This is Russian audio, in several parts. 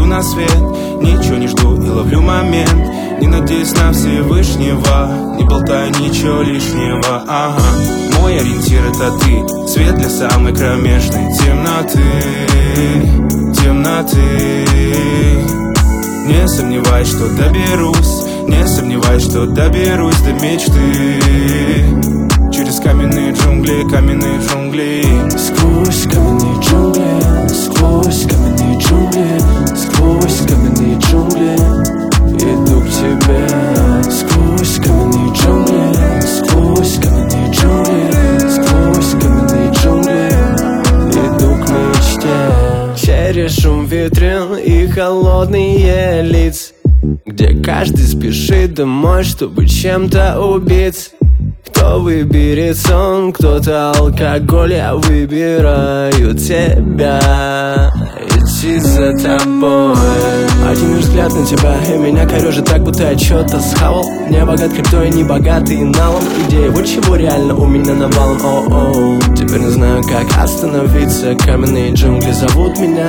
на свет. Ничего не жду и ловлю момент. Не надеюсь на Всевышнего, не болтай ничего лишнего, ага. Мой ориентир это ты, свет для самой кромешной темноты. Не сомневаюсь, что доберусь, не сомневаюсь, что доберусь до мечты. Через каменные джунгли, каменные джунгли. Сквозь каменные джунгли, сквозь каменные джунгли, сквозь каменные джунгли иду к тебе. Сквозь каменные джунгли, сквозь каменные джунгли, сквозь каменные джунгли иду к мечте. Через шум витрин и холодные лица, где каждый спешит домой, чтобы чем-то убить. Кто выберет сон, кто-то алкоголь, я выбираю тебя, идти за тобой. Один лишь взгляд на тебя, и меня корежит так, будто я что-то схавал. Не богат криптою, не богатый налом. Идеи, вот чего реально у меня навалом. О-оу, теперь не знаю, как остановиться. Каменные джунгли зовут меня,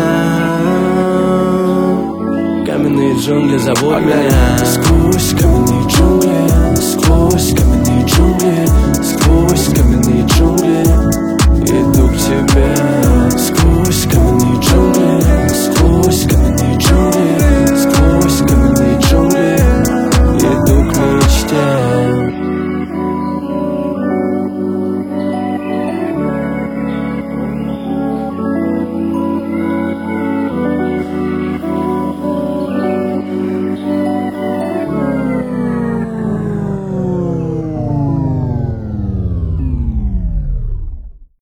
каменные джунгли зовут меня. Сквозь каменные джунгли, сквозь каменные джунгли, сквозь каменные джунгли